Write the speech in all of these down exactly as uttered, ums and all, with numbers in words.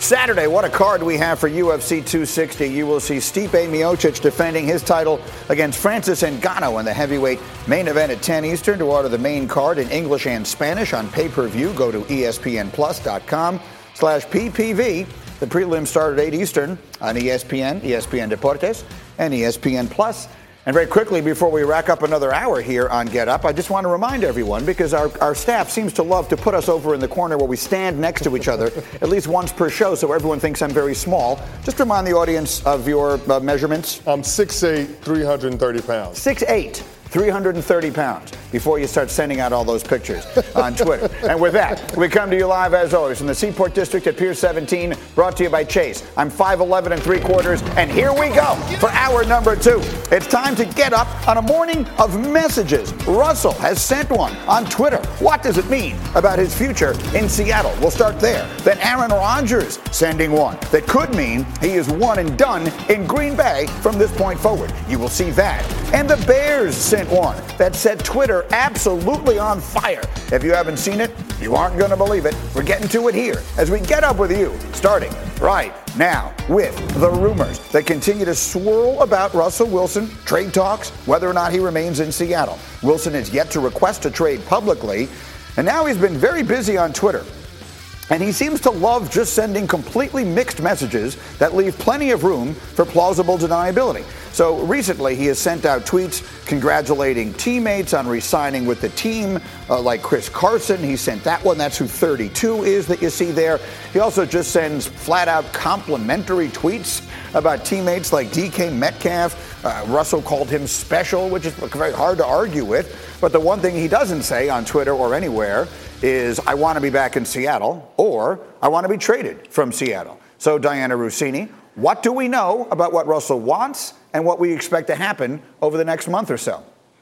Saturday, what a card we have for U F C two sixty. You will see Stipe Miocic defending his title against Francis Ngannou in the heavyweight main event at ten Eastern. To order the main card in English and Spanish on pay-per-view, go to E S P N plus dot com slash P P V. The prelims start at eight Eastern on E S P N, E S P N Deportes, and E S P N Plus. And very quickly, before we rack up another hour here on Get Up, I just want to remind everyone, because our, our staff seems to love to put us over in the corner where we stand next to each other at least once per show, so everyone thinks I'm very small. Just remind the audience of your uh, measurements. I'm six eight, three hundred thirty pounds. six eight, three hundred thirty pounds, before you start sending out all those pictures on Twitter. And with that, we come to you live, as always, from the Seaport District at Pier seventeen, brought to you by Chase. I'm five eleven and three quarters, and here we go for hour number two. It's time to get up on a morning of messages. Russell has sent one on Twitter. What does it mean about his future in Seattle? We'll start there. Then Aaron Rodgers sending one that could mean he is one and done in Green Bay from this point forward. You will see that. And the Bears sent one that set Twitter absolutely on fire. If you haven't seen it, you aren't going to believe it. We're getting to it here as we get up with you, starting right now with the rumors that continue to swirl about Russell Wilson, trade talks, whether or not he remains in Seattle. Wilson has yet to request a trade publicly, and now he's been very busy on Twitter. And he seems to love just sending completely mixed messages that leave plenty of room for plausible deniability. So recently, he has sent out tweets congratulating teammates on re-signing with the team, uh, like Chris Carson. He sent that one. That's who thirty-two is that you see there. He also just sends flat-out complimentary tweets about teammates like D K Metcalf. Uh, Russell called him special, which is very hard to argue with. But the one thing he doesn't say on Twitter or anywhere is, I want to be back in Seattle, or I want to be traded from Seattle. So, Diana Russini, what do we know about what Russell wants and what we expect to happen over the next month or so?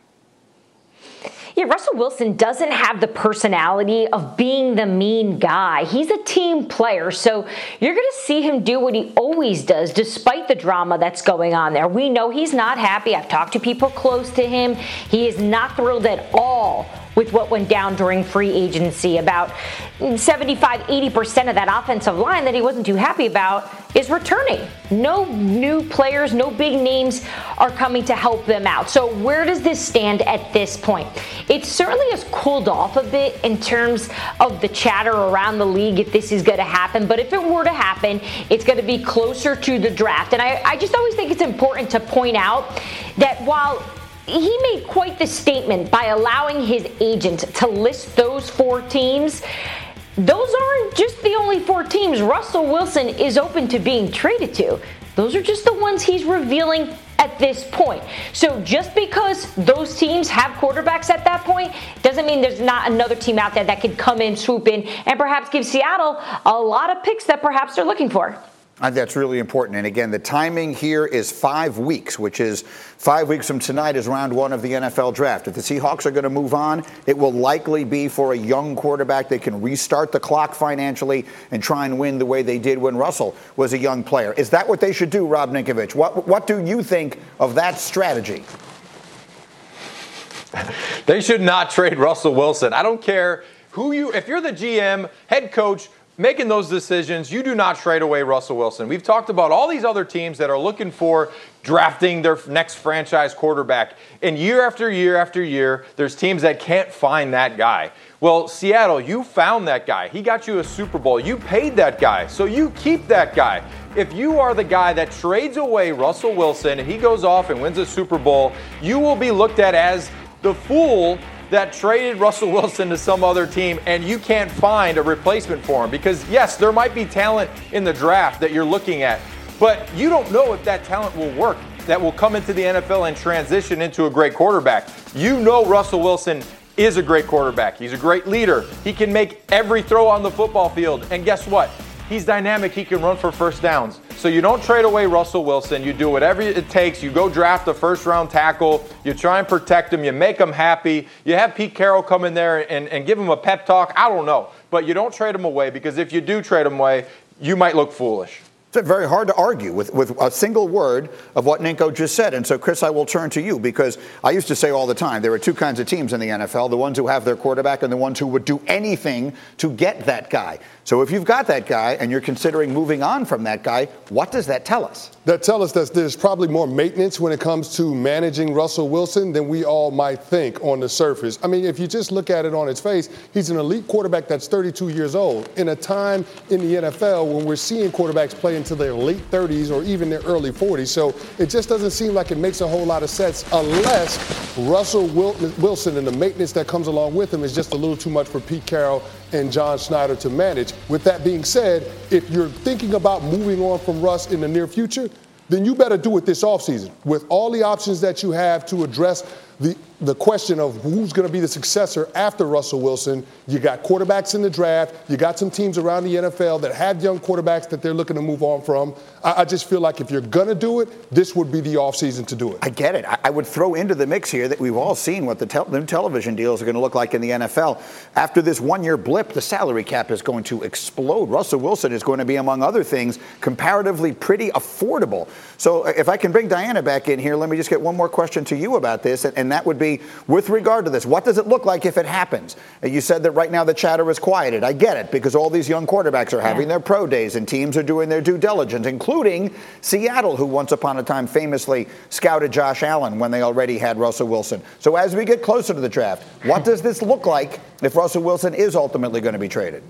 Yeah, Russell Wilson doesn't have the personality of being the mean guy. He's a team player, so you're going to see him do what he always does, despite the drama that's going on there. We know he's not happy. I've talked to people close to him. He is not thrilled at all with what went down during free agency. About seventy-five, eighty percent of that offensive line that he wasn't too happy about is returning. No new players, no big names are coming to help them out. So where does this stand at this point? It certainly has cooled off a bit in terms of the chatter around the league if this is going to happen. But if it were to happen, it's going to be closer to the draft. And I, I just always think it's important to point out that while he made quite the statement by allowing his agent to list those four teams, those aren't just the only four teams Russell Wilson is open to being traded to. Those are just the ones he's revealing at this point. So just because those teams have quarterbacks at that point doesn't mean there's not another team out there that could come in, swoop in, and perhaps give Seattle a lot of picks that perhaps they're looking for. I think that's really important. And again, the timing here is five weeks, which is five weeks from tonight is round one of the N F L draft. If the Seahawks are going to move on, it will likely be for a young quarterback. They can restart the clock financially and try and win the way they did when Russell was a young player. Is that what they should do, Rob Ninkovich? What, what do you think of that strategy? They should not trade Russell Wilson. I don't care who you, if you're the G M, head coach, making those decisions, you do not trade away Russell Wilson. We've talked about all these other teams that are looking for drafting their next franchise quarterback. And year after year after year, there's teams that can't find that guy. Well, Seattle, you found that guy. He got you a Super Bowl. You paid that guy, so you keep that guy. If you are the guy that trades away Russell Wilson and he goes off and wins a Super Bowl, you will be looked at as the fool that traded Russell Wilson to some other team, and you can't find a replacement for him. Because yes, there might be talent in the draft that you're looking at, but you don't know if that talent will work, that will come into the N F L and transition into a great quarterback. You know Russell Wilson is a great quarterback. He's a great leader. He can make every throw on the football field. And guess what? He's dynamic. He can run for first downs. So you don't trade away Russell Wilson. You do whatever it takes. You go draft a first-round tackle. You try and protect him. You make him happy. You have Pete Carroll come in there and, and give him a pep talk. I don't know. But you don't trade him away, because if you do trade him away, you might look foolish. It's very hard to argue with, with a single word of what Ninko just said. And so, Chris, I will turn to you because I used to say all the time, there are two kinds of teams in the N F L, the ones who have their quarterback and the ones who would do anything to get that guy. So if you've got that guy and you're considering moving on from that guy, what does that tell us? That tells us that there's probably more maintenance when it comes to managing Russell Wilson than we all might think on the surface. I mean, if you just look at it on its face, he's an elite quarterback that's thirty-two years old. In a time in the N F L when we're seeing quarterbacks play into their late thirties or even their early forties. So it just doesn't seem like it makes a whole lot of sense unless Russell Wilson and the maintenance that comes along with him is just a little too much for Pete Carroll and John Schneider to manage. With that being said, if you're thinking about moving on from Russ in the near future, then you better do it this offseason. With all the options that you have to address the the question of who's going to be the successor after Russell Wilson, you got quarterbacks in the draft, you got some teams around the N F L that have young quarterbacks that they're looking to move on from. I, I just feel like if you're going to do it, this would be the offseason to do it. I get it. I, I would throw into the mix here that we've all seen what the tel- new television deals are going to look like in the N F L. After this one-year blip, the salary cap is going to explode. Russell Wilson is going to be, among other things, comparatively pretty affordable. So if I can bring Diana back in here, let me just get one more question to you about this, and, and that would be, with regard to this, what does it look like if it happens? You said that right now the chatter is quieted. I get it, because all these young quarterbacks are having their pro days and teams are doing their due diligence, including Seattle, who once upon a time famously scouted Josh Allen when they already had Russell Wilson. So as we get closer to the draft, what does this look like if Russell Wilson is ultimately going to be traded?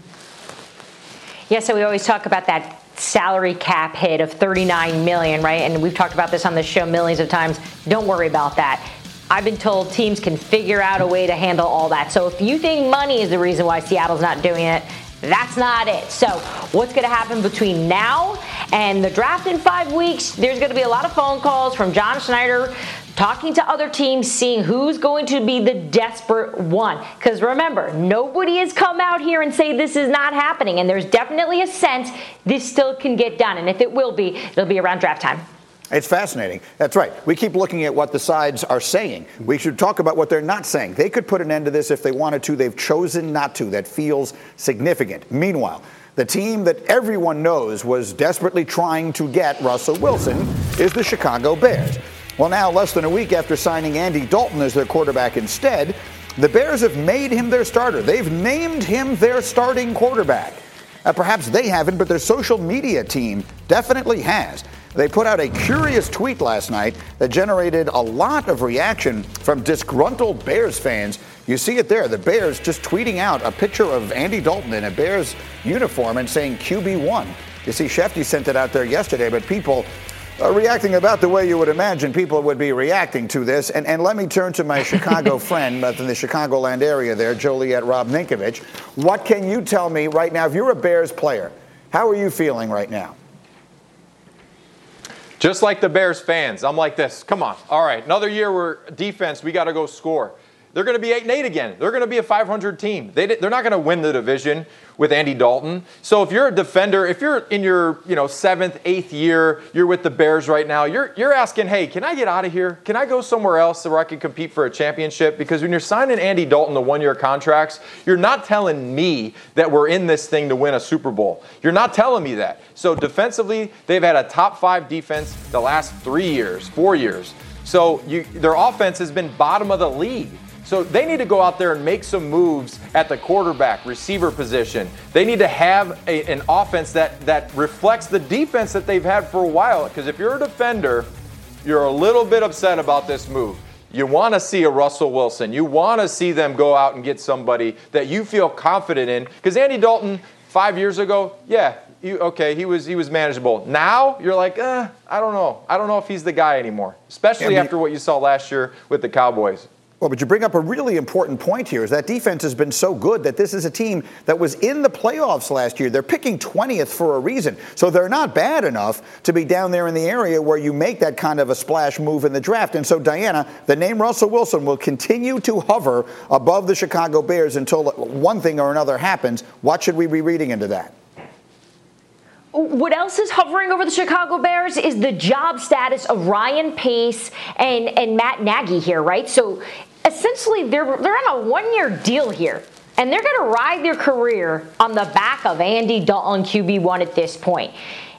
Yeah, so we always talk about that salary cap hit of thirty-nine million dollars, right? And we've talked about this on the show millions of times. Don't worry about that. I've been told teams can figure out a way to handle all that. So if you think money is the reason why Seattle's not doing it, that's not it. So what's going to happen between now and the draft in five weeks? There's going to be a lot of phone calls from John Schneider talking to other teams, seeing who's going to be the desperate one. Because remember, nobody has come out here and say this is not happening. And there's definitely a sense this still can get done. And if it will be, it'll be around draft time. It's fascinating. That's right. We keep looking at what the sides are saying. We should talk about what they're not saying. They could put an end to this if they wanted to. They've chosen not to. That feels significant. Meanwhile, the team that everyone knows was desperately trying to get Russell Wilson is the Chicago Bears. Well, now, less than a week after signing Andy Dalton as their quarterback instead, the Bears have made him their starter. They've named him their starting quarterback. Uh, perhaps they haven't, but their social media team definitely has. They put out a curious tweet last night that generated a lot of reaction from disgruntled Bears fans. You see it there, the Bears just tweeting out a picture of Andy Dalton in a Bears uniform and saying Q B one. You see, Shefty sent it out there yesterday, but people are reacting about the way you would imagine people would be reacting to this. And, and let me turn to my Chicago friend in the Chicagoland area there, Joliet Rob Ninkovich. What can you tell me right now? If you're a Bears player, how are you feeling right now? Just like the Bears fans, I'm like this. Come on. All right, another year where defense, we got to go score. They're going to be eight and eight again. They're going to be a five hundred team. They, they're not going to win the division with Andy Dalton. So if you're a defender, if you're in your you know seventh, eighth year, you're with the Bears right now, you're you're asking, hey, can I get out of here? Can I go somewhere else where I can compete for a championship? Because when you're signing Andy Dalton to one-year contracts, you're not telling me that we're in this thing to win a Super Bowl. You're not telling me that. So defensively, they've had a top five defense the last three years, four years. So you, their offense has been bottom of the league. So they need to go out there and make some moves at the quarterback, receiver position. They need to have a, an offense that, that reflects the defense that they've had for a while. Because if you're a defender, you're a little bit upset about this move. You want to see a Russell Wilson. You want to see them go out and get somebody that you feel confident in. Because Andy Dalton, five years ago, yeah, you, okay, he was he was manageable. Now you're like, eh, I don't know. I don't know if he's the guy anymore, especially yeah, after what you saw last year with the Cowboys. Well, but you bring up a really important point here is that defense has been so good that this is a team that was in the playoffs last year. They're picking twentieth for a reason. So they're not bad enough to be down there in the area where you make that kind of a splash move in the draft. And so, Diana, the name Russell Wilson will continue to hover above the Chicago Bears until one thing or another happens. What should we be reading into that? What else is hovering over the Chicago Bears is the job status of Ryan Pace and, and Matt Nagy here, right? So essentially they're they're on a one-year deal here, and they're going to ride their career on the back of Andy Dalton, Q B one at this point.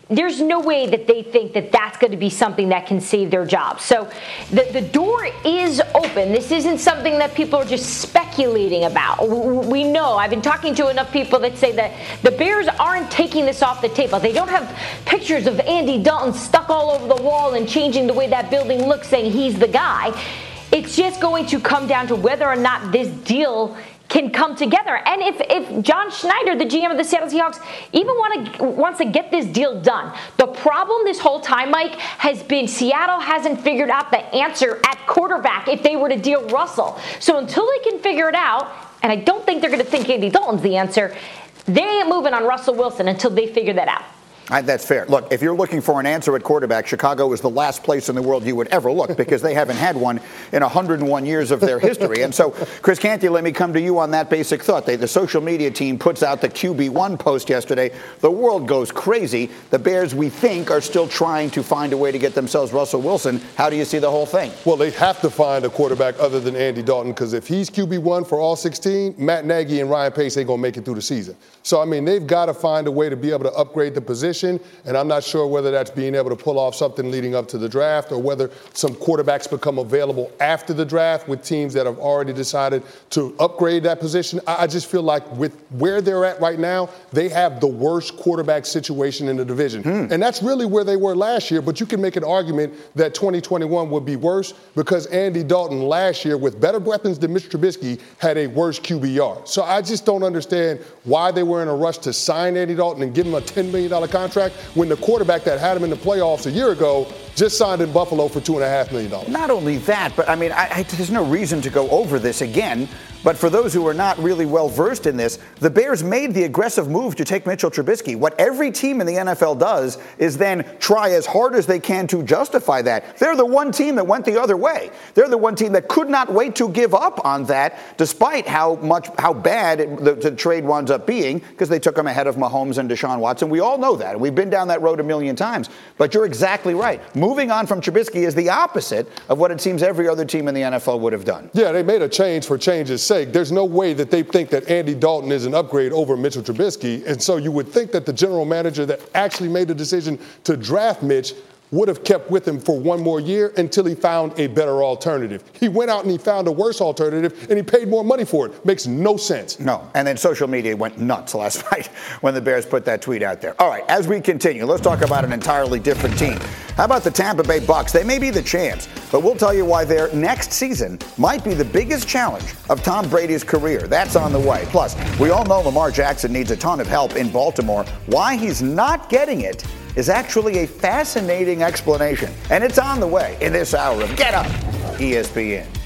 there's no way that they think that that's going to be something that can save their job. So the, the door is open. This isn't something that people are just speculating about. We know, I've been talking to enough people that say that the Bears aren't taking this off the table. They don't have pictures of Andy Dalton stuck all over the wall and changing the way that building looks, saying he's the guy. It's just going to come down to whether or not this deal can come together. And if, if John Schneider, the G M of the Seattle Seahawks, even want to, wants to get this deal done, the problem this whole time, Mike, has been Seattle hasn't figured out the answer at quarterback if they were to deal Russell. So until they can figure it out, and I don't think they're going to think Andy Dalton's the answer, they ain't moving on Russell Wilson until they figure that out. I, that's fair. Look, if you're looking for an answer at quarterback, Chicago is the last place in the world you would ever look because they haven't had one in one hundred one years of their history. And so, Chris Canty, let me come to you on that basic thought. They, the social media team puts out the Q B one post yesterday. The world goes crazy. The Bears, we think, are still trying to find a way to get themselves Russell Wilson. How do you see the whole thing? Well, they have to find a quarterback other than Andy Dalton because if he's Q B one for all sixteen, Matt Nagy and Ryan Pace ain't going to make it through the season. So, I mean, they've got to find a way to be able to upgrade the position, and I'm not sure whether that's being able to pull off something leading up to the draft or whether some quarterbacks become available after the draft with teams that have already decided to upgrade that position. I just feel like with where they're at right now, they have the worst quarterback situation in the division. Hmm. And that's really where they were last year, but you can make an argument that twenty twenty-one would be worse because Andy Dalton last year, with better weapons than Mitch Trubisky, had a worse Q B R. So I just don't understand why they were in a rush to sign Andy Dalton and give him a ten million dollars contract when the quarterback that had him in the playoffs a year ago just signed in Buffalo for two point five million dollars. Not only that, but I mean, I, I, there's no reason to go over this again. But for those who are not really well versed in this, the Bears made the aggressive move to take Mitchell Trubisky. What every team in the N F L does is then try as hard as they can to justify that. They're the one team that went the other way. They're the one team that could not wait to give up on that, despite how much, how bad it, the, the trade winds up being, because they took him ahead of Mahomes and Deshaun Watson. We all know that. We've been down that road a million times. But you're exactly right. Moving on from Trubisky is the opposite of what it seems every other team in the N F L would have done. Yeah, they made a change for change's sake. There's no way that they think that Andy Dalton is an upgrade over Mitchell Trubisky. And so you would think that the general manager that actually made the decision to draft Mitch would have kept with him for one more year until he found a better alternative. He went out and he found a worse alternative, and he paid more money for it. Makes no sense. No, and then social media went nuts last night when the Bears put that tweet out there. All right, as we continue, let's talk about an entirely different team. How about the Tampa Bay Bucks? They may be the champs, but we'll tell you why their next season might be the biggest challenge of Tom Brady's career. That's on the way. Plus, we all know Lamar Jackson needs a ton of help in Baltimore. Why he's not getting it is actually a fascinating explanation. And it's on the way in this hour of Get Up, E S P N.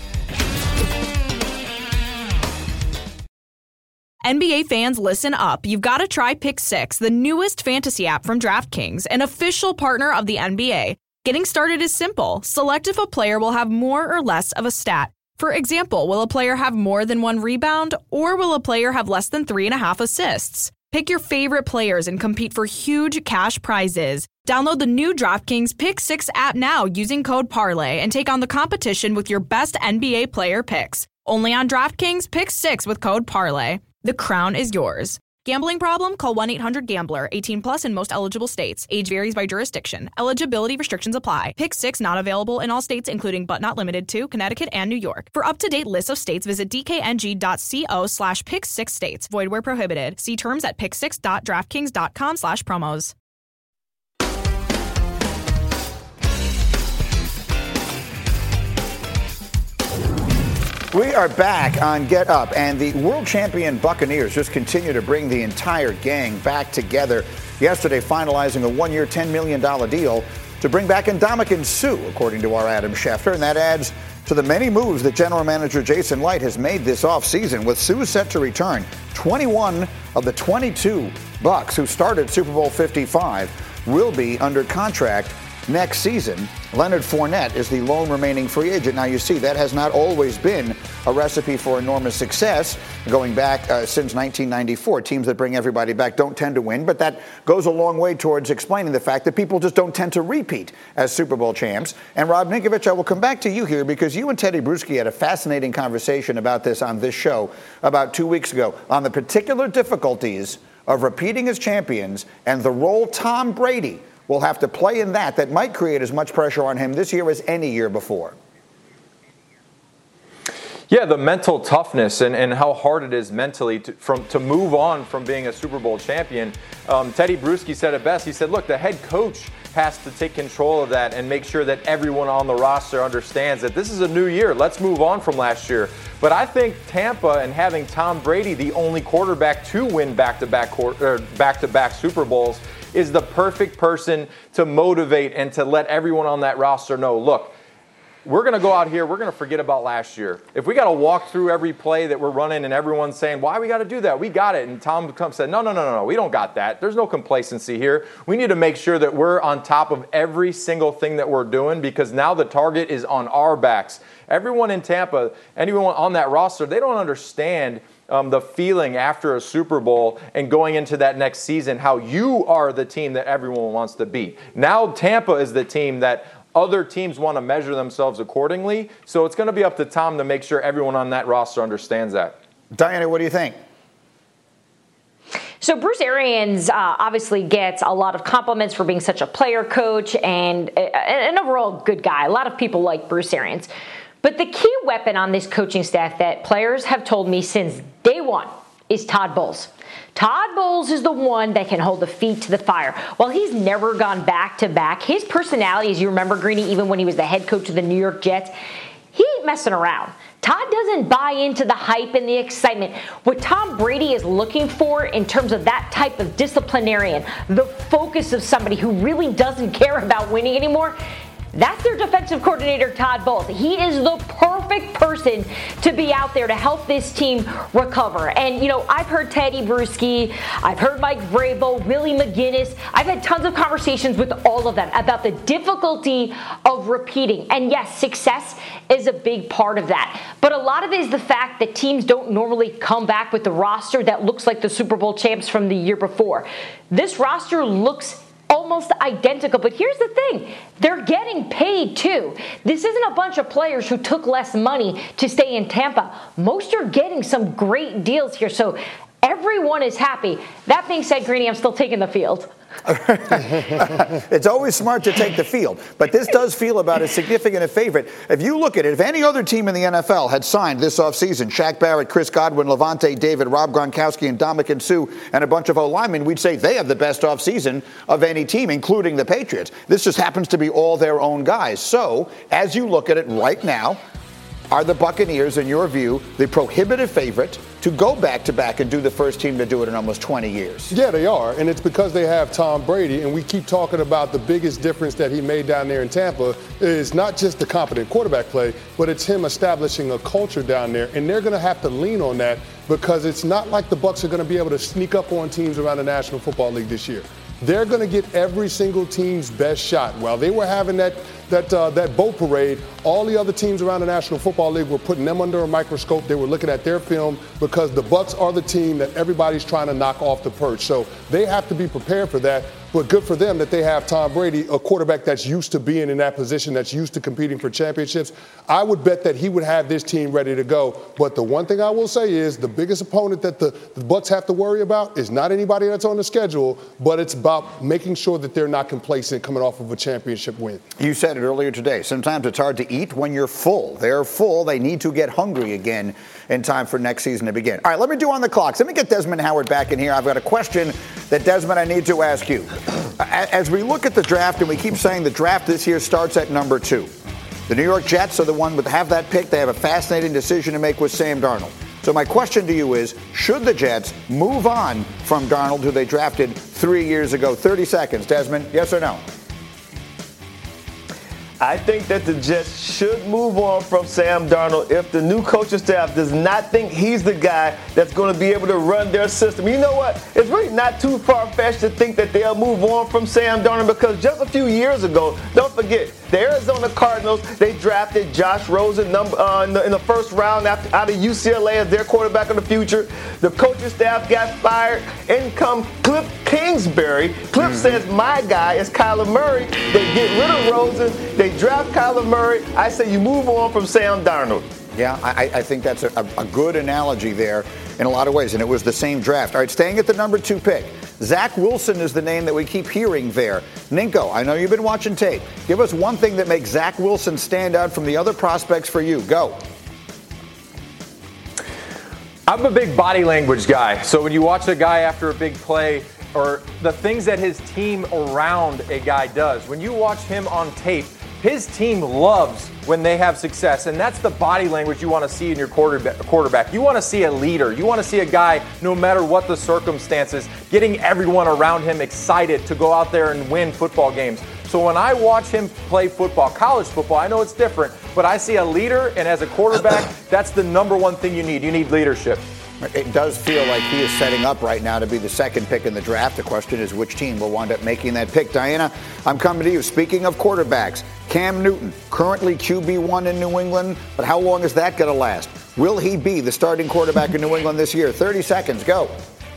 N B A fans, listen up. You've got to try Pick Six, the newest fantasy app from DraftKings, an official partner of the N B A. Getting started is simple. Select if a player will have more or less of a stat. For example, will a player have more than one rebound, or will a player have less than three and a half assists? Pick your favorite players and compete for huge cash prizes. Download the new DraftKings Pick Six app now using code Parlay and take on the competition with your best N B A player picks. Only on DraftKings Pick Six with code Parlay. The crown is yours. Gambling problem? Call one eight hundred gambler. eighteen plus in most eligible states. Age varies by jurisdiction. Eligibility restrictions apply. Pick Six not available in all states, including but not limited to Connecticut and New York. For up-to-date lists of states, visit dkng.co slash pick six states. Void where prohibited. See terms at pick six dot draftkings dot com slash promos. We are back on Get Up, and the world champion Buccaneers just continue to bring the entire gang back together. Yesterday, finalizing a one-year, ten million dollars deal to bring back Ndamukong Suh, according to our Adam Schefter, and that adds to the many moves that general manager Jason Light has made this offseason. With Suh set to return, twenty-one of the twenty-two Bucs who started Super Bowl fifty-five will be under contract next season. Leonard Fournette is the lone remaining free agent. Now, you see, that has not always been a recipe for enormous success going back uh, since nineteen ninety-four. Teams that bring everybody back don't tend to win, but that goes a long way towards explaining the fact that people just don't tend to repeat as Super Bowl champs. And Rob Ninkovich, I will come back to you here because you and Teddy Bruschi had a fascinating conversation about this on this show about two weeks ago on the particular difficulties of repeating as champions and the role Tom Brady will have to play in that that might create as much pressure on him this year as any year before? Yeah, the mental toughness and, and how hard it is mentally to, from, to move on from being a Super Bowl champion. Um, Teddy Bruschi said it best. He said, look, the head coach has to take control of that and make sure that everyone on the roster understands that this is a new year. Let's move on from last year. But I think Tampa and having Tom Brady, the only quarterback to win back-to-back or back-to-back Super Bowls, is the perfect person to motivate and to let everyone on that roster know, look, we're going to go out here, we're going to forget about last year. If we got to walk through every play that we're running and everyone's saying, why we got to do that? We got it. And Tom said, no, no, no, no, no, we don't got that. There's no complacency here. We need to make sure that we're on top of every single thing that we're doing because now the target is on our backs. Everyone in Tampa, anyone on that roster, they don't understand um, the feeling after a Super Bowl and going into that next season, how you are the team that everyone wants to beat. Now Tampa is the team that other teams want to measure themselves accordingly. So it's going to be up to Tom to make sure everyone on that roster understands that. Diana, what do you think? So Bruce Arians uh, obviously gets a lot of compliments for being such a player coach and uh, an overall good guy. A lot of people like Bruce Arians. But the key weapon on this coaching staff that players have told me since day one is Todd Bowles. Todd Bowles is the one that can hold the feet to the fire. While he's never gone back-to-back, his personality, as you remember, Greeny, even when he was the head coach of the New York Jets, he ain't messing around. Todd doesn't buy into the hype and the excitement. What Tom Brady is looking for in terms of that type of disciplinarian, the focus of somebody who really doesn't care about winning anymore, that's their defensive coordinator, Todd Bowles. He is the perfect person to be out there to help this team recover. And, you know, I've heard Teddy Bruschi, I've heard Mike Vrabel, Willie McGinnis. I've had tons of conversations with all of them about the difficulty of repeating. And yes, success is a big part of that. But a lot of it is the fact that teams don't normally come back with the roster that looks like the Super Bowl champs from the year before. This roster looks almost identical, but here's the thing, they're getting paid too. This isn't a bunch of players who took less money to stay in Tampa. Most are getting some great deals here, so everyone is happy. That being said, Greeny, I'm still taking the field. It's always smart to take the field, but this does feel about as significant a favorite. If you look at it, if any other team in the N F L had signed this offseason, Shaq Barrett, Chris Godwin, Levante David, Rob Gronkowski, and Dominican Sue, and a bunch of O-linemen, we'd say they have the best offseason of any team, including the Patriots. This just happens to be all their own guys. So, as you look at it right now, are the Buccaneers, in your view, the prohibitive favorite to go back-to-back and do the first team to do it in almost twenty years? Yeah, they are, and it's because they have Tom Brady, and we keep talking about the biggest difference that he made down there in Tampa is not just the competent quarterback play, but it's him establishing a culture down there, and they're going to have to lean on that because it's not like the Bucs are going to be able to sneak up on teams around the National Football League this year. They're going to get every single team's best shot. While they were having that that uh, that boat parade, all the other teams around the National Football League were putting them under a microscope. They were looking at their film because the Bucs are the team that everybody's trying to knock off the perch. So they have to be prepared for that. But good for them that they have Tom Brady, a quarterback that's used to being in that position, that's used to competing for championships. I would bet that he would have this team ready to go. But the one thing I will say is the biggest opponent that the, the Bucs have to worry about is not anybody that's on the schedule, but it's about making sure that they're not complacent coming off of a championship win. You said it earlier today. Sometimes it's hard to eat when you're full. They're full. They need to get hungry again in time for next season to begin. All right, let me do on the clocks. Let me get Desmond Howard back in here. I've got a question that, Desmond, I need to ask you. As we look at the draft, and we keep saying the draft this year starts at number two, the New York Jets are the one that have that pick. They have a fascinating decision to make with Sam Darnold. So my question to you is, should the Jets move on from Darnold, who they drafted three years ago? thirty seconds. Desmond, yes or no? I think that the Jets should move on from Sam Darnold if the new coaching staff does not think he's the guy that's going to be able to run their system. You know what? It's really not too far-fetched to think that they'll move on from Sam Darnold because just a few years ago, don't forget, the Arizona Cardinals, they drafted Josh Rosen number, uh, in, the, in the first round after, out of U C L A as their quarterback of the future. The coaching staff got fired. In come Cliff Kingsbury. Cliff mm-hmm. says, my guy is Kyler Murray. They get rid of Rosen. They draft Kyler Murray. I say you move on from Sam Darnold. Yeah, I, I think that's a, a good analogy there. in a lot of ways, and it was the same draft. All right, staying at the number two pick, Zach Wilson is the name that we keep hearing there. Ninko, I know you've been watching tape. Give us one thing that makes Zach Wilson stand out from the other prospects for you. Go. I'm a big body language guy. So when you watch a guy after a big play, or the things that his team around a guy does, when you watch him on tape, his team loves when they have success, and that's the body language you want to see in your quarterback. You want to see a leader. You want to see a guy, no matter what the circumstances, getting everyone around him excited to go out there and win football games. So when I watch him play football, college football, I know it's different, but I see a leader, and as a quarterback, that's the number one thing you need. You need leadership. It does feel like he is setting up right now to be the second pick in the draft. The question is which team will wind up making that pick. Diana, I'm coming to you. Speaking of quarterbacks, Cam Newton, currently Q B one in New England, but how long is that going to last? Will he be the starting quarterback in New England this year? thirty seconds, go.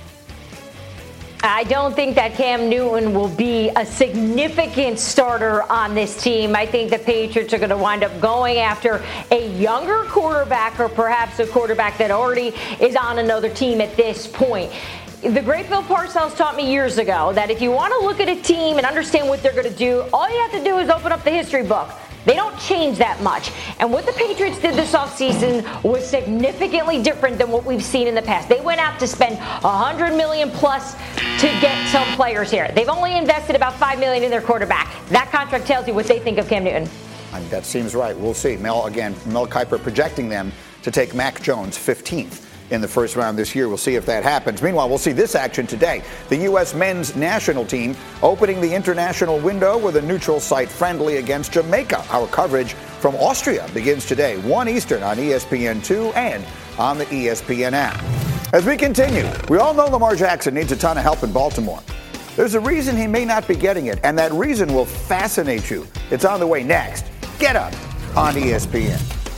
I don't think that Cam Newton will be a significant starter on this team. I think the Patriots are going to wind up going after a younger quarterback, or perhaps a quarterback that already is on another team at this point. The great Bill Parcells taught me years ago that if you want to look at a team and understand what they're going to do, all you have to do is open up the history book. They don't change that much. And what the Patriots did this offseason was significantly different than what we've seen in the past. They went out to spend one hundred million dollars plus to get some players here. They've only invested about five million dollars in their quarterback. That contract tells you what they think of Cam Newton. That seems right. We'll see. Mel, again, Mel Kiper projecting them to take Mac Jones fifteenth in the first round this year. We'll see if that happens. Meanwhile, we'll see this action today. The U S men's national team opening the international window with a neutral site friendly against Jamaica. Our coverage from Austria begins today, one Eastern on E S P N two and on the E S P N app. As we continue, we all know Lamar Jackson needs a ton of help in Baltimore. There's a reason he may not be getting it, and that reason will fascinate you. It's on the way next. Get Up on E S P N.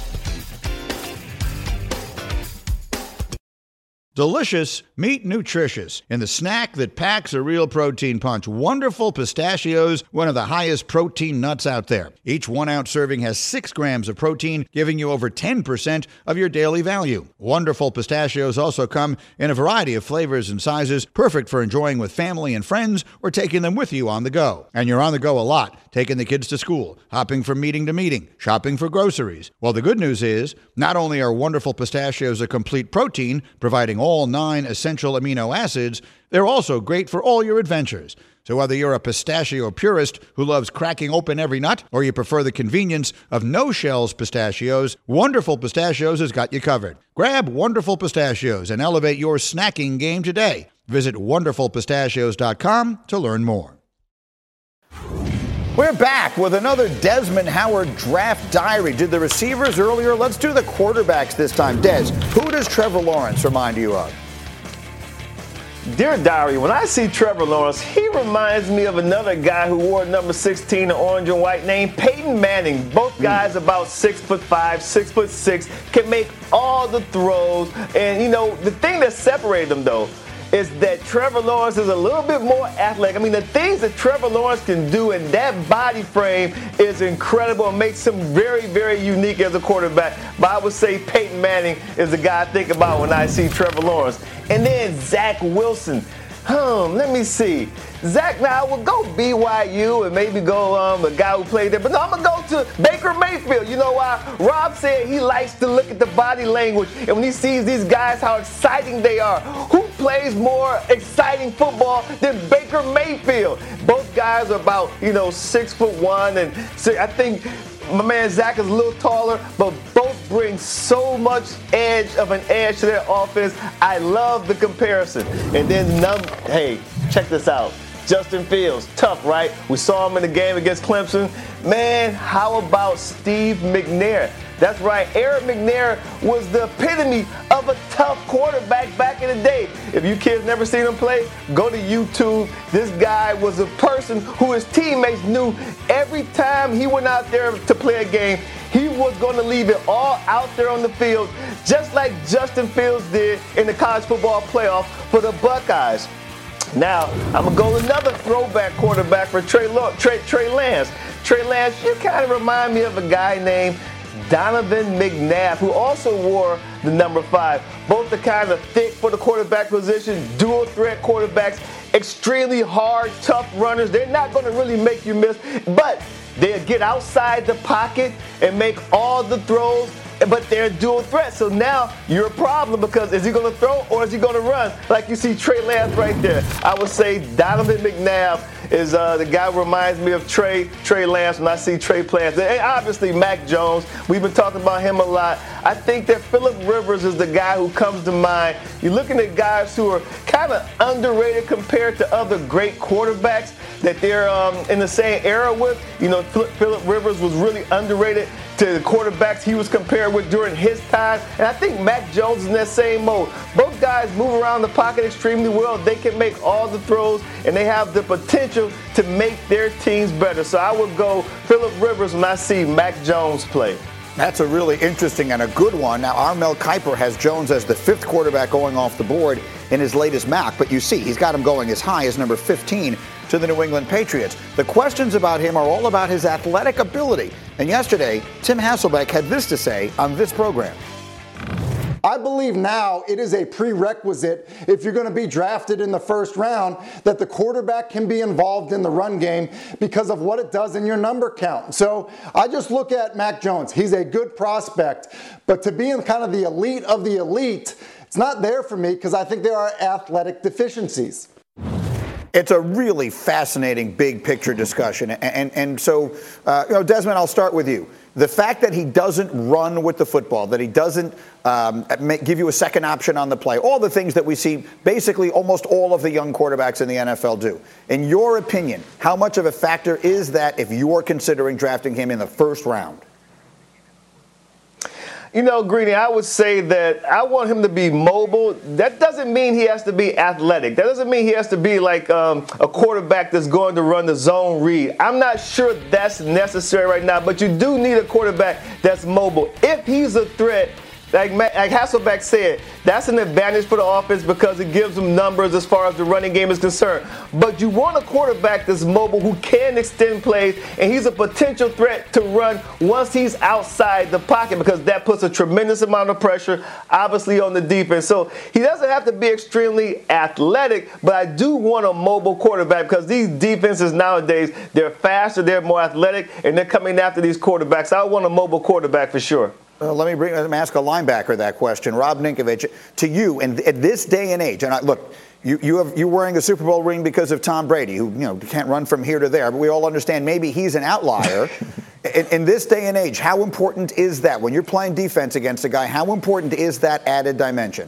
Delicious, meet nutritious. In the snack that packs a real protein punch, Wonderful Pistachios, one of the highest protein nuts out there. Each one-ounce serving has six grams of protein, giving you over ten percent of your daily value. Wonderful Pistachios also come in a variety of flavors and sizes, perfect for enjoying with family and friends or taking them with you on the go. And you're on the go a lot, taking the kids to school, hopping from meeting to meeting, shopping for groceries. Well, the good news is, not only are Wonderful Pistachios a complete protein, providing all nine essential amino acids, they're also great for all your adventures. So whether you're a pistachio purist who loves cracking open every nut, or you prefer the convenience of no-shells pistachios, Wonderful Pistachios has got you covered. Grab Wonderful Pistachios and elevate your snacking game today. Visit wonderful pistachios dot com to learn more. We're back with another Desmond Howard draft diary. Did the receivers earlier? Let's do the quarterbacks this time. Des, who does Trevor Lawrence remind you of? Dear Diary, when I see Trevor Lawrence, he reminds me of another guy who wore number sixteen, the orange and white, named Peyton Manning. Both guys about six foot five, six foot six, can make all the throws. And, you know, the thing that separated them, though, is that Trevor Lawrence is a little bit more athletic. I mean, the things that Trevor Lawrence can do in that body frame is incredible and makes him very, very unique as a quarterback. But I would say Peyton Manning is the guy I think about when I see Trevor Lawrence. And then Zach Wilson. Hmm, let me see. Zach, now I would go B Y U and maybe go um, a guy who played there. But no, I'm going to go to Baker Mayfield. You know why? Rob said he likes to look at the body language. And when he sees these guys, how exciting they are. Who plays more exciting football than Baker Mayfield? Both guys are about, you know, six foot one. And six, I think my man Zach is a little taller, but both bring so much edge of an edge to their offense. I love the comparison. And then, num- hey, check this out. Justin Fields, tough, right? We saw him in the game against Clemson. Man, how about Steve McNair? That's right, Eric McNair was the epitome of a tough quarterback back in the day. If you kids never seen him play, go to YouTube. This guy was a person who his teammates knew every time he went out there to play a game, he was going to leave it all out there on the field, just like Justin Fields did in the college football playoff for the Buckeyes. Now, I'm going to go with another throwback quarterback for Trey, Trey, Trey Lance. Trey Lance, you kind of remind me of a guy named Donovan McNabb, who also wore the number five. Both are kind of thick for the quarterback position, dual threat quarterbacks, extremely hard, tough runners. They're not going to really make you miss, but they get outside the pocket and make all the throws, but they're dual threat. So now you're a problem because is he going to throw or is he going to run? Like you see Trey Lance right there. I would say Donovan McNabb is uh, the guy who reminds me of Trey Trey Lance when I see Trey playing. And obviously Mac Jones, we've been talking about him a lot. I think that Phillip Rivers is the guy who comes to mind. You're looking at guys who are kind of underrated compared to other great quarterbacks that they're um, in the same era with. You know, Phillip Rivers was really underrated to the quarterbacks he was compared with during his time. And I think Mac Jones is in that same mode. Both guys move around the pocket extremely well. They can make all the throws, and they have the potential to make their teams better. So I would go Phillip Rivers when I see Mac Jones play. That's a really interesting and a good one. Now, Armel Kiper has Jones as the fifth quarterback going off the board in his latest mock, but you see, he's got him going as high as number fifteen to the New England Patriots. The questions about him are all about his athletic ability. And yesterday, Tim Hasselbeck had this to say on this program. I believe now it is a prerequisite if you're going to be drafted in the first round that the quarterback can be involved in the run game because of what it does in your number count. So I just look at Mac Jones. He's a good prospect, but to be in kind of the elite of the elite, it's not there for me because I think there are athletic deficiencies. It's a really fascinating big picture discussion. And, and, and so, uh, you know, Desmond, I'll start with you. The fact that he doesn't run with the football, that he doesn't um, make, give you a second option on the play, all the things that we see basically almost all of the young quarterbacks in the N F L do. In your opinion, how much of a factor is that if you're considering drafting him in the first round? You know, Greeny, I would say that I want him to be mobile. That doesn't mean he has to be athletic. That doesn't mean he has to be like um, a quarterback that's going to run the zone read. I'm not sure that's necessary right now, but you do need a quarterback that's mobile. If he's a threat, like, like Hasselbeck said, that's an advantage for the offense because it gives them numbers as far as the running game is concerned. But you want a quarterback that's mobile who can extend plays, and he's a potential threat to run once he's outside the pocket because that puts a tremendous amount of pressure, obviously, on the defense. So he doesn't have to be extremely athletic, but I do want a mobile quarterback because these defenses nowadays, they're faster, they're more athletic, and they're coming after these quarterbacks. I want a mobile quarterback for sure. Uh, let me bring, let me ask a linebacker that question. Rob Ninkovich, to you, and at this day and age, and I, look, you you have you're wearing a Super Bowl ring because of Tom Brady, who you know can't run from here to there, but we all understand maybe he's an outlier. in, in this day and age, how important is that when you're playing defense against a guy? How important is that added dimension?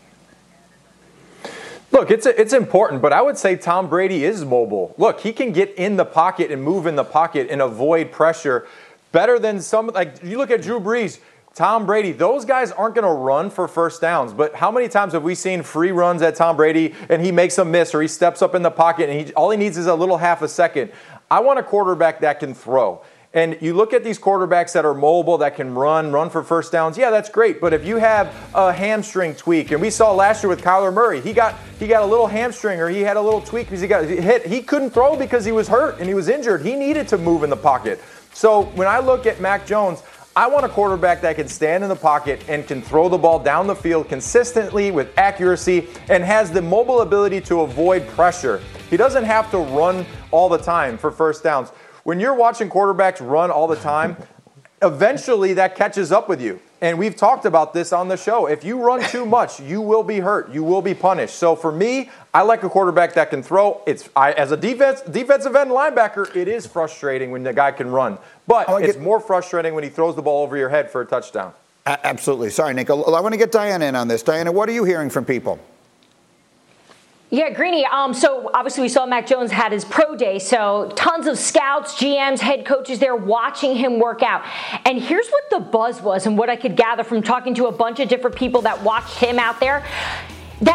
Look, it's a, it's important, but I would say Tom Brady is mobile. Look, he can get in the pocket and move in the pocket and avoid pressure better than some. Like you look at Drew Brees, Tom Brady, those guys aren't going to run for first downs. But how many times have we seen free runs at Tom Brady and he makes a miss or he steps up in the pocket and he, all he needs is a little half a second? I want a quarterback that can throw. And you look at these quarterbacks that are mobile, that can run, run for first downs. Yeah, that's great. But if you have a hamstring tweak, and we saw last year with Kyler Murray, he got he got a little hamstring or he had a little tweak because he got hit. He couldn't throw because he was hurt and he was injured. He needed to move in the pocket. So when I look at Mac Jones, I want a quarterback that can stand in the pocket and can throw the ball down the field consistently with accuracy and has the mobile ability to avoid pressure. He doesn't have to run all the time for first downs. When you're watching quarterbacks run all the time, eventually that catches up with you. And we've talked about this on the show. If you run too much, you will be hurt. You will be punished. So for me, I like a quarterback that can throw. It's I, as a defense defensive end linebacker, it is frustrating when the guy can run. But it's get, more frustrating when he throws the ball over your head for a touchdown. Absolutely. Sorry, Nick. I want to get Diana in on this. Diana, what are you hearing from people? Yeah, Greeny, um, so obviously we saw Mac Jones had his pro day, so tons of scouts, G Ms, head coaches there watching him work out. And here's what the buzz was and what I could gather from talking to a bunch of different people that watched him out there, that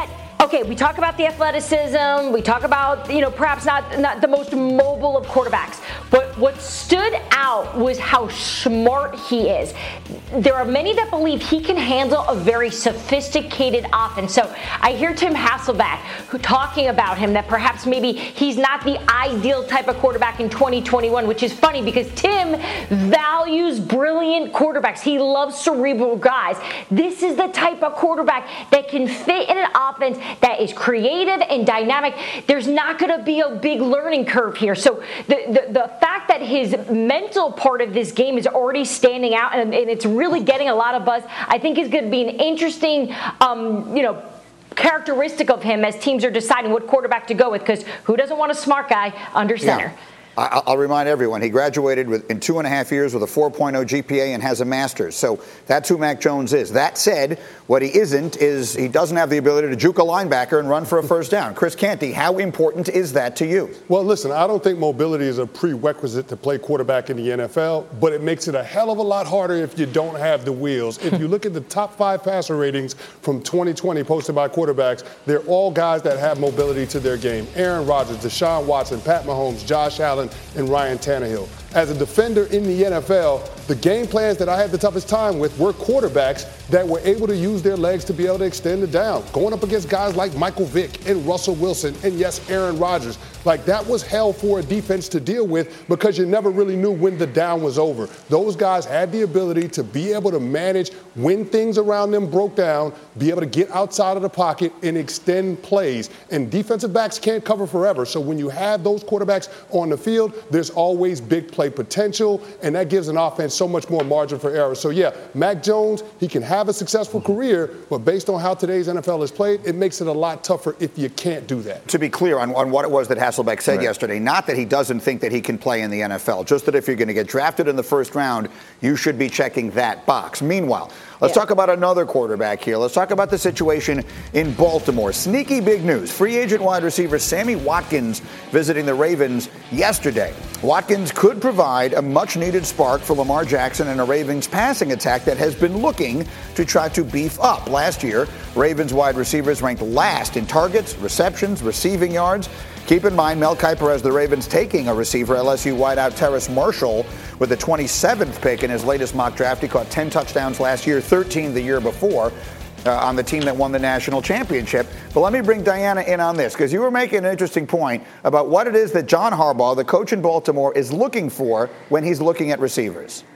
okay, we talk about the athleticism. We talk about, you know, perhaps not, not the most mobile of quarterbacks. But what stood out was how smart he is. There are many that believe he can handle a very sophisticated offense. So I hear Tim Hasselbeck who talking about him that perhaps maybe he's not the ideal type of quarterback in twenty twenty-one, which is funny because Tim values brilliant quarterbacks. He loves cerebral guys. This is the type of quarterback that can fit in an offense that is creative and dynamic. There's not going to be a big learning curve here. So the, the, the fact that his mental part of this game is already standing out and, and it's really getting a lot of buzz, I think is going to be an interesting, um, you know, characteristic of him as teams are deciding what quarterback to go with, because who doesn't want a smart guy under center? Yeah. I'll remind everyone, he graduated with, in two and a half years with a four point oh G P A and has a master's. So that's who Mac Jones is. That said, what he isn't is he doesn't have the ability to juke a linebacker and run for a first down. Chris Canty, how important is that to you? Well, listen, I don't think mobility is a prerequisite to play quarterback in the N F L, but it makes it a hell of a lot harder if you don't have the wheels. If you look at the top five passer ratings from twenty twenty posted by quarterbacks, they're all guys that have mobility to their game. Aaron Rodgers, Deshaun Watson, Pat Mahomes, Josh Allen, and Ryan Tannehill. As a defender in the N F L, the game plans that I had the toughest time with were quarterbacks that were able to use their legs to be able to extend it down. Going up against guys like Michael Vick and Russell Wilson and, yes, Aaron Rodgers. Like, that was hell for a defense to deal with because you never really knew when the down was over. Those guys had the ability to be able to manage when things around them broke down, be able to get outside of the pocket and extend plays. And defensive backs can't cover forever. So when you have those quarterbacks on the field, there's always big play potential, and that gives an offense so much more margin for error. So, yeah, Mac Jones, he can have a successful career, but based on how today's N F L is played, it makes it a lot tougher if you can't do that. To be clear on, on what it was that Hasselbeck said Right. yesterday, not that he doesn't think that he can play in the N F L, just that if you're going to get drafted in the first round, you should be checking that box. Meanwhile, let's yeah. talk about another quarterback here. Let's talk about the situation in Baltimore. Sneaky big news. Free agent wide receiver Sammy Watkins visiting the Ravens yesterday. Watkins could provide a much-needed spark for Lamar Jackson and a Ravens passing attack that has been looking to try to beef up. Last year, Ravens wide receivers ranked last in targets, receptions, receiving yards. Keep in mind, Mel Kiper has the Ravens taking a receiver, L S U wideout Terrace Marshall, with the twenty-seventh pick in his latest mock draft. He caught ten touchdowns last year, thirteen the year before. Uh, on the team that won the national championship. But let me bring Diana in on this, because you were making an interesting point about what it is that John Harbaugh, the coach in Baltimore, is looking for when he's looking at receivers.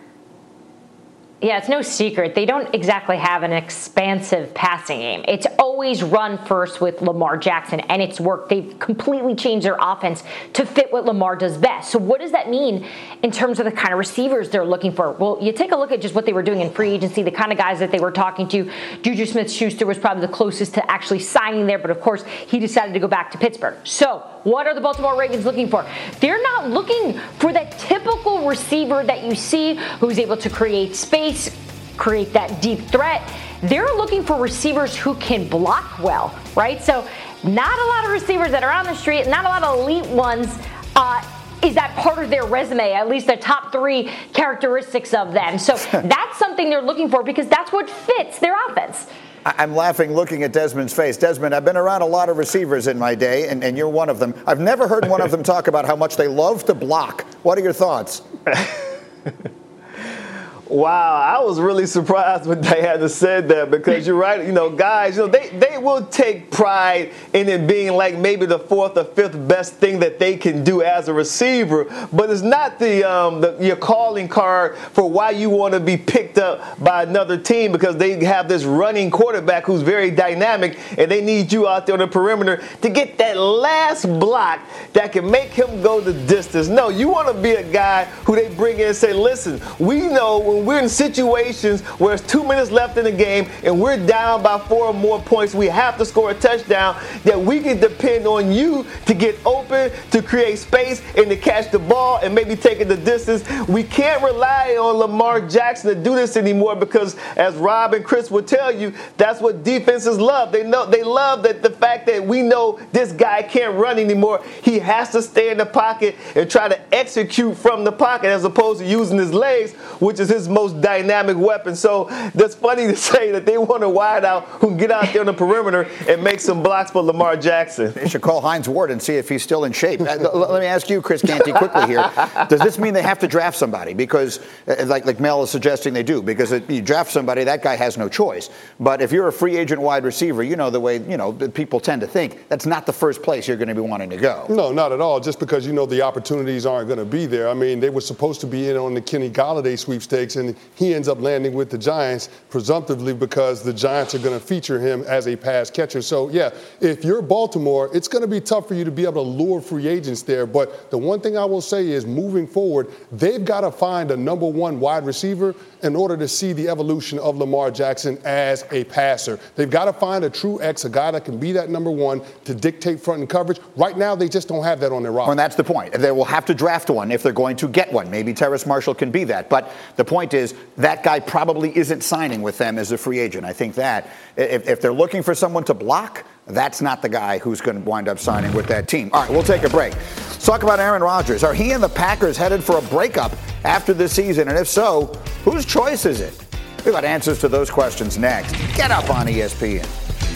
Yeah, it's no secret. They don't exactly have an expansive passing game. It's always run first with Lamar Jackson, and it's worked. They've completely changed their offense to fit what Lamar does best. So what does that mean in terms of the kind of receivers they're looking for? Well, you take a look at just what they were doing in free agency, the kind of guys that they were talking to. Juju Smith-Schuster was probably the closest to actually signing there, but of course, he decided to go back to Pittsburgh. So what are the Baltimore Ravens looking for? They're not looking for that typical receiver that you see who's able to create space, create that deep threat. They're looking for receivers who can block well, right? So not a lot of receivers that are on the street, not a lot of elite ones. Uh, is that part of their resume, at least the top three characteristics of them? So that's something they're looking for because that's what fits their offense. I'm laughing looking at Desmond's face. Desmond, I've been around a lot of receivers in my day, and, and you're one of them. I've never heard one of them talk about how much they love to block. What are your thoughts? Wow, I was really surprised when Diana said that because you're right. You know, guys, you know, they, they will take pride in it being like maybe the fourth or fifth best thing that they can do as a receiver, but it's not the, um, the your calling card for why you want to be picked up by another team because they have this running quarterback who's very dynamic and they need you out there on the perimeter to get that last block that can make him go the distance. No, you want to be a guy who they bring in and say, listen, we know when we're in situations where it's two minutes left in the game and we're down by four or more points, we have to score a touchdown, that we can depend on you to get open, to create space, and to catch the ball and maybe take it the distance. We can't rely on Lamar Jackson to do this anymore because, as Rob and Chris will tell you, that's what defenses love. They know they love that the fact that we know this guy can't run anymore. He has to stay in the pocket and try to execute from the pocket as opposed to using his legs, which is his his most dynamic weapon. So that's funny to say that they want a wideout who can get out there on the perimeter and make some blocks for Lamar Jackson. They should call Hines Ward and see if he's still in shape. Let me ask you, Chris Canty, quickly here. Does this mean they have to draft somebody? Because, like, like Mel is suggesting they do, because if you draft somebody, that guy has no choice. But if you're a free agent wide receiver, you know the way, you know, people tend to think, that's not the first place you're going to be wanting to go. No, not at all, just because you know the opportunities aren't going to be there. I mean, they were supposed to be in on the Kenny Golladay sweepstakes, and he ends up landing with the Giants, presumptively because the Giants are going to feature him as a pass catcher. So, yeah, if you're Baltimore, it's going to be tough for you to be able to lure free agents there. But the one thing I will say is, moving forward, they've got to find a number one wide receiver in order to see the evolution of Lamar Jackson as a passer. They've got to find a true X, a guy that can be that number one to dictate front and coverage. Right now, they just don't have that on their roster. And that's the point. They will have to draft one if they're going to get one. Maybe Terrace Marshall can be that. But the point is, that guy probably isn't signing with them as a free agent. I think that if, if they're looking for someone to block, that's not the guy who's going to wind up signing with that team. All right, we'll take a break. Let's talk about Aaron Rodgers. Are he and the Packers headed for a breakup after this season? And if so, whose choice is it? We've got answers to those questions next. Get up on E S P N.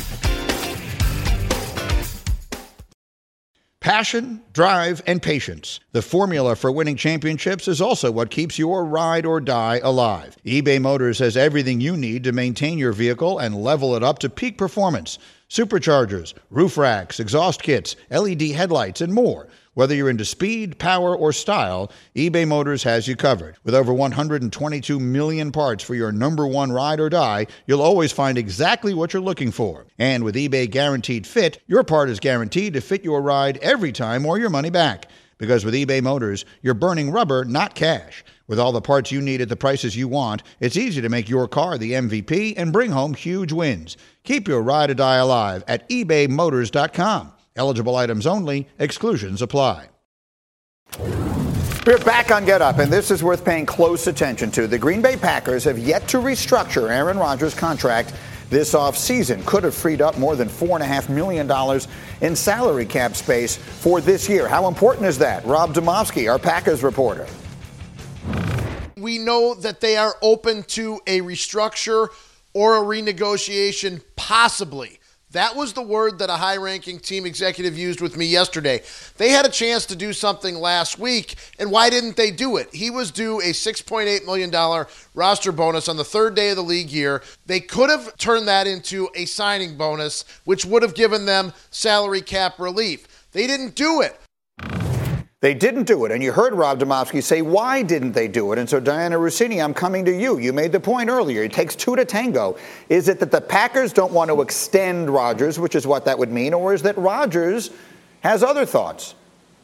Passion, drive, and patience. The formula for winning championships is also what keeps your ride or die alive. eBay Motors has everything you need to maintain your vehicle and level it up to peak performance. Superchargers, roof racks, exhaust kits, L E D headlights, and more. Whether you're into speed, power, or style, eBay Motors has you covered. With over one hundred twenty-two million parts for your number one ride or die, you'll always find exactly what you're looking for. And with eBay Guaranteed Fit, your part is guaranteed to fit your ride every time or your money back. Because with eBay Motors, you're burning rubber, not cash. With all the parts you need at the prices you want, it's easy to make your car the M V P and bring home huge wins. Keep your ride or die alive at ebay motors dot com. Eligible items only. Exclusions apply. We're back on Get Up, and this is worth paying close attention to. The Green Bay Packers have yet to restructure Aaron Rodgers' contract this offseason. Could have freed up more than four point five million dollars in salary cap space for this year. How important is that? Rob Demovsky, our Packers reporter. We know that they are open to a restructure or a renegotiation, possibly. That was the word that a high-ranking team executive used with me yesterday. They had a chance to do something last week, and why didn't they do it? He was due a six point eight million dollars roster bonus on the third day of the league year. They could have turned that into a signing bonus, which would have given them salary cap relief. They didn't do it. They didn't do it, and you heard Rob Demovsky say, why didn't they do it? And so, Diana Rossini, I'm coming to you. You made the point earlier. It takes two to tango. Is it that the Packers don't want to extend Rodgers, which is what that would mean, or is that Rodgers has other thoughts?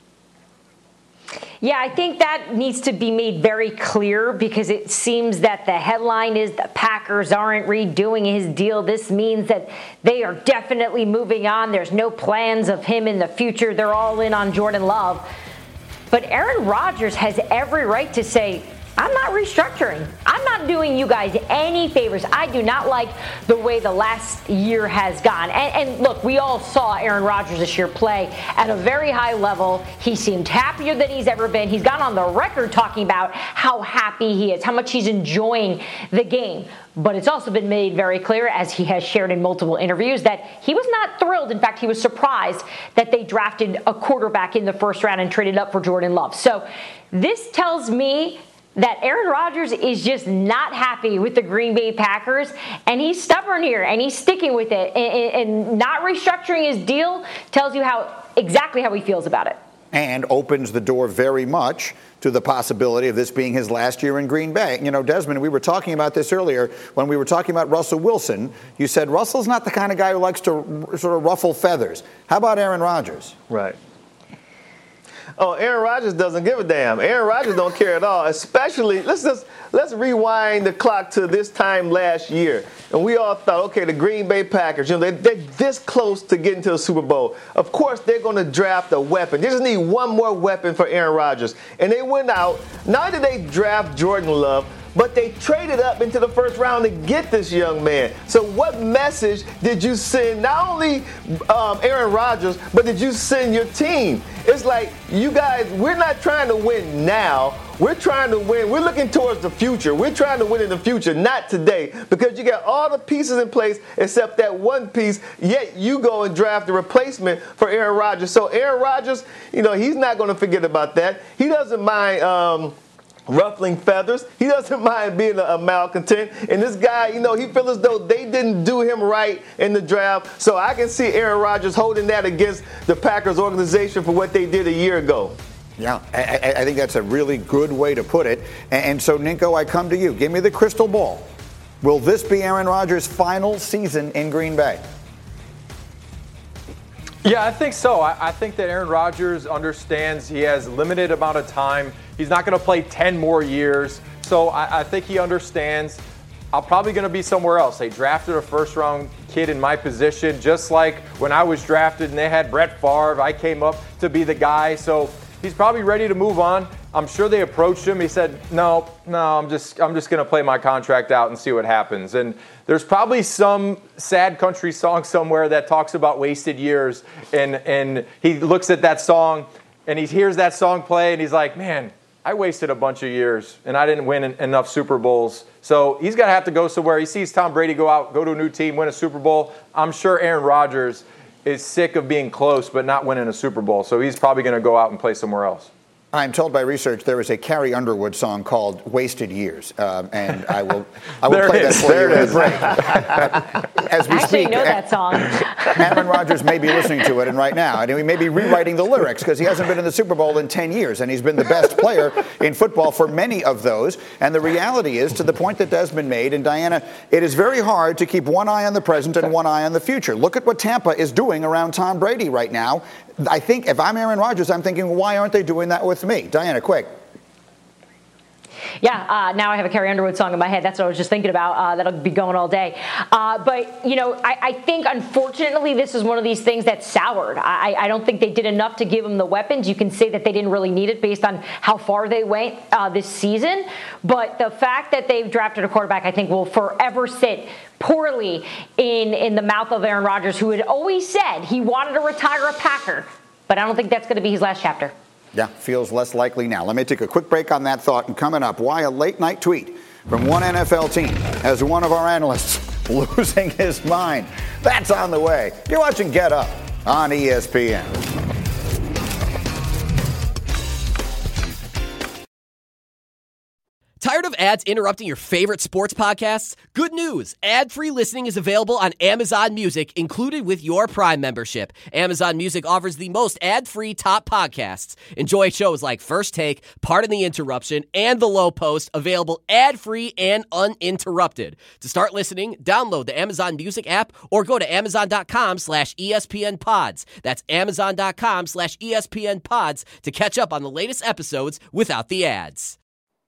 Yeah, I think that needs to be made very clear, because it seems that the headline is the Packers aren't redoing his deal. This means that they are definitely moving on. There's no plans of him in the future. They're all in on Jordan Love. But Aaron Rodgers has every right to say, I'm not restructuring. I'm not doing you guys any favors. I do not like the way the last year has gone. And, and look, we all saw Aaron Rodgers this year play at a very high level. He seemed happier than he's ever been. He's gone on the record talking about how happy he is, how much he's enjoying the game. But it's also been made very clear, as he has shared in multiple interviews, that he was not thrilled. In fact, he was surprised that they drafted a quarterback in the first round and traded up for Jordan Love. So this tells me that Aaron Rodgers is just not happy with the Green Bay Packers, and he's stubborn here, and he's sticking with it. And, and not restructuring his deal tells you how exactly how he feels about it. And opens the door very much to the possibility of this being his last year in Green Bay. You know, Desmond, we were talking about this earlier when we were talking about Russell Wilson. You said Russell's not the kind of guy who likes to sort of ruffle feathers. How about Aaron Rodgers? Right. Oh, Aaron Rodgers doesn't give a damn. Aaron Rodgers don't care at all. Especially, let's just let's rewind the clock to this time last year, and we all thought, okay, the Green Bay Packers, you know, they, they're this close to getting to the Super Bowl. Of course, they're going to draft a weapon. They just need one more weapon for Aaron Rodgers, and they went out. Not did they draft Jordan Love, but they traded up into the first round to get this young man. So what message did you send not only um, Aaron Rodgers, but did you send your team? It's like, you guys, we're not trying to win now. We're trying to win. We're looking towards the future. We're trying to win in the future, not today, because you got all the pieces in place except that one piece, yet you go and draft a replacement for Aaron Rodgers. So Aaron Rodgers, you know, he's not going to forget about that. He doesn't mind um, ruffling feathers. He doesn't mind being a, a malcontent. And this guy, you know, he feels as though they didn't do him right in the draft. So I can see Aaron Rodgers holding that against the Packers organization for what they did a year ago. Yeah, I, I think that's a really good way to put it. And so, Ninko, I come to you. Give me the crystal ball. Will this be Aaron Rodgers' final season in Green Bay? Yeah, I think so. I, I think that Aaron Rodgers understands he has a limited amount of time. He's not going to play ten more years. So I, I think he understands I'm probably going to be somewhere else. They drafted a first-round kid in my position, just like when I was drafted and they had Brett Favre. I came up to be the guy. So he's probably ready to move on. I'm sure they approached him. He said, no, no, I'm just I'm just going to play my contract out and see what happens. And there's probably some sad country song somewhere that talks about wasted years. And, and he looks at that song and he hears that song play and he's like, man, I wasted a bunch of years and I didn't win enough Super Bowls. So he's going to have to go somewhere. He sees Tom Brady go out, go to a new team, win a Super Bowl. I'm sure Aaron Rodgers is sick of being close but not winning a Super Bowl. So he's probably going to go out and play somewhere else. I'm told by research there is a Carrie Underwood song called "Wasted Years," um, and I will I will play that for you in the break. As we I actually speak, know that song. Aaron Rodgers may be listening to it, and right now, and he may be rewriting the lyrics because he hasn't been in the Super Bowl in ten years, and he's been the best player in football for many of those. And the reality is, to the point that Desmond made, and Diana, it is very hard to keep one eye on the present and one eye on the future. Look at what Tampa is doing around Tom Brady right now. I think if I'm Aaron Rodgers, I'm thinking, why aren't they doing that with me? Diana, quick. Yeah, uh, now I have a Carrie Underwood song in my head. That's what I was just thinking about. Uh, that'll be going all day. Uh, but, you know, I, I think, unfortunately, this is one of these things that soured. I, I don't think they did enough to give him the weapons. You can say that they didn't really need it based on how far they went uh, this season. But the fact that they've drafted a quarterback, I think, will forever sit poorly in, in the mouth of Aaron Rodgers, who had always said he wanted to retire a Packer. But I don't think that's going to be his last chapter. Yeah, feels less likely now. Let me take a quick break on that thought. And coming up, why a late-night tweet from one N F L team has one of our analysts losing his mind. That's on the way. You're watching Get Up on E S P N. Tired of ads interrupting your favorite sports podcasts? Good news! Ad-free listening is available on Amazon Music, included with your Prime membership. Amazon Music offers the most ad-free top podcasts. Enjoy shows like First Take, Pardon the Interruption, and The Low Post, available ad-free and uninterrupted. To start listening, download the Amazon Music app or go to amazon.com slash ESPN pods. That's amazon.com slash ESPN pods to catch up on the latest episodes without the ads.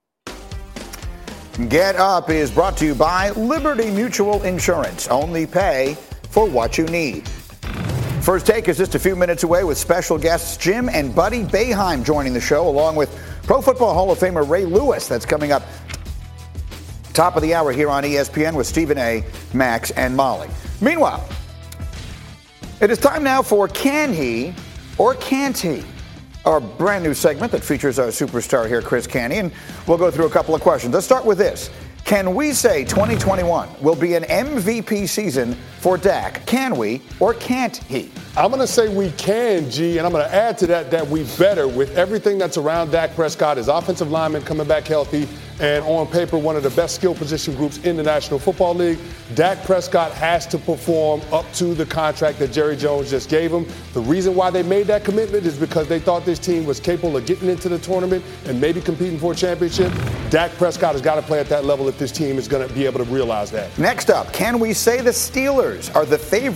Get Up is brought to you by Liberty Mutual Insurance. Only pay for what you need. First Take is just a few minutes away with special guests Jim and Buddy Boeheim joining the show, along with Pro Football Hall of Famer Ray Lewis. That's coming up top of the hour here on E S P N with Stephen A., Max, and Molly. Meanwhile, it is time now for Can He or Can't He? Our brand new segment that features our superstar here, Chris Canty, and we'll go through a couple of questions. Let's start with this. Can we say twenty twenty-one will be an M V P season for Dak? Can we or can't he? I'm going to say we can, G, and I'm going to add to that that we better with everything that's around Dak Prescott, his offensive lineman coming back healthy, and on paper, one of the best skill position groups in the National Football League. Dak Prescott has to perform up to the contract that Jerry Jones just gave him. The reason why they made that commitment is because they thought this team was capable of getting into the tournament and maybe competing for a championship. Dak Prescott has got to play at that level if this team is going to be able to realize that. Next up, can we say the Steelers are the favorite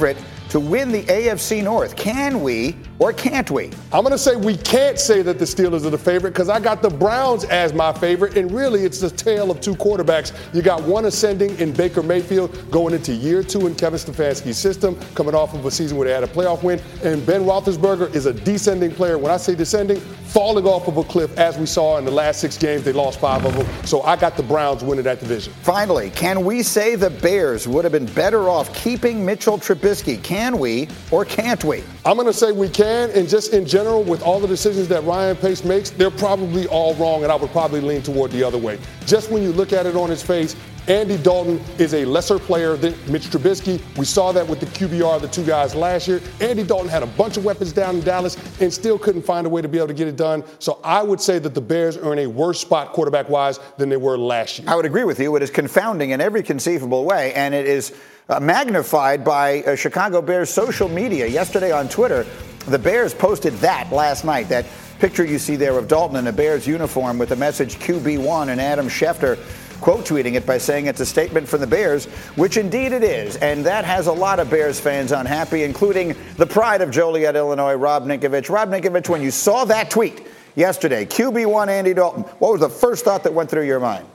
to win the A F C North. Can we or can't we? I'm going to say we can't say that the Steelers are the favorite because I got the Browns as my favorite, and really it's the tale of two quarterbacks. You got one ascending in Baker Mayfield going into year two in Kevin Stefanski's system, coming off of a season where they had a playoff win, and Ben Roethlisberger is a descending player. When I say descending, falling off of a cliff, as we saw in the last six games. They lost five of them, so I got the Browns winning that division. Finally, can we say the Bears would have been better off keeping Mitchell Trubisky? Can we or can't we? I'm going to say we can, and just in general, with all the decisions that Ryan Pace makes, they're probably all wrong, and I would probably lean toward the other way. Just when you look at it on his face, Andy Dalton is a lesser player than Mitch Trubisky. We saw that with the Q B R, the two guys last year. Andy Dalton had a bunch of weapons down in Dallas and still couldn't find a way to be able to get it done. So I would say that the Bears are in a worse spot quarterback-wise than they were last year. I would agree with you. It is confounding in every conceivable way, and it is uh, magnified by uh, Chicago Bears social media. Yesterday on Twitter, the Bears posted that last night, that picture you see there of Dalton in a Bears uniform with the message Q B one, and Adam Schefter quote tweeting it by saying it's a statement from the Bears, which indeed it is. And that has a lot of Bears fans unhappy, including the pride of Joliet, Illinois, Rob Ninkovich. Rob Ninkovich, when you saw that tweet yesterday, Q B one Andy Dalton, what was the first thought that went through your mind?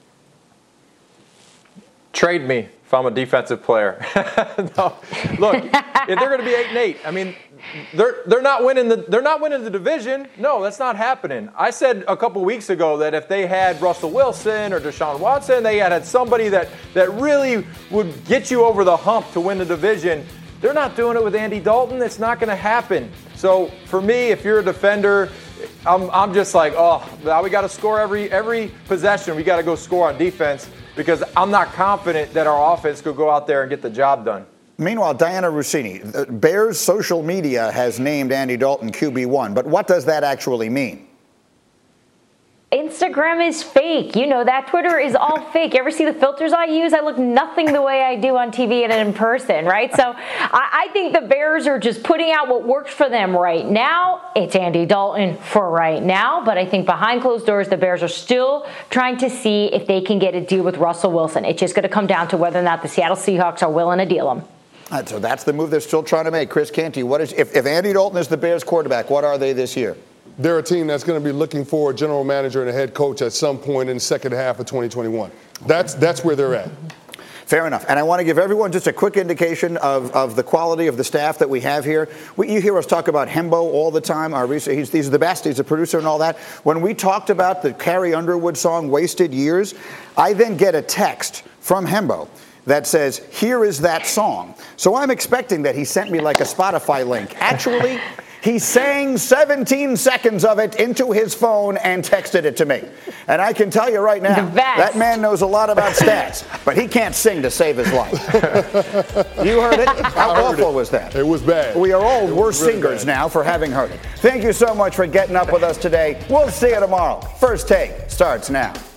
Trade me if I'm a defensive player. No, look, if they're going to be eight and eight, I mean, they're they're not winning the they're not winning the division. No, that's not happening. I said a couple weeks ago that if they had Russell Wilson or Deshaun Watson, they had, had somebody that that really would get you over the hump to win the division. They're not doing it with Andy Dalton. It's not going to happen. So for me, if you're a defender, I'm I'm just like, oh, now we got to score every every possession. We got to go score on defense, because I'm not confident that our offense could go out there and get the job done. Meanwhile, Diana Rossini, Bears social media has named Andy Dalton Q B one, but what does that actually mean? Instagram is fake. You know that. Twitter is all fake. You ever see the filters I use? I look nothing the way I do on T V and in person, right? So I, I think the Bears are just putting out what works for them right now. It's Andy Dalton for right now, but I think behind closed doors, the Bears are still trying to see if they can get a deal with Russell Wilson. It's just going to come down to whether or not the Seattle Seahawks are willing to deal him. All right, so that's the move they're still trying to make. Chris Canty, what is if, if Andy Dalton is the Bears quarterback, what are they this year? They're a team that's going to be looking for a general manager and a head coach at some point in the second half of twenty twenty-one. That's that's where they're at. Fair enough. And I want to give everyone just a quick indication of, of the quality of the staff that we have here. We, you hear us talk about Hembo all the time. Our research, he's, he's the best. He's a producer and all that. When we talked about the Carrie Underwood song, Wasted Years, I then get a text from Hembo that says, here is that song. So I'm expecting that he sent me like a Spotify link. Actually, he sang seventeen seconds of it into his phone and texted it to me. And I can tell you right now, that man knows a lot about stats, but he can't sing to save his life. You heard it? How heard awful it. was that? It was bad. We are all worse really singers bad. now for having heard it. Thank you so much for getting up with us today. We'll see you tomorrow. First Take starts now.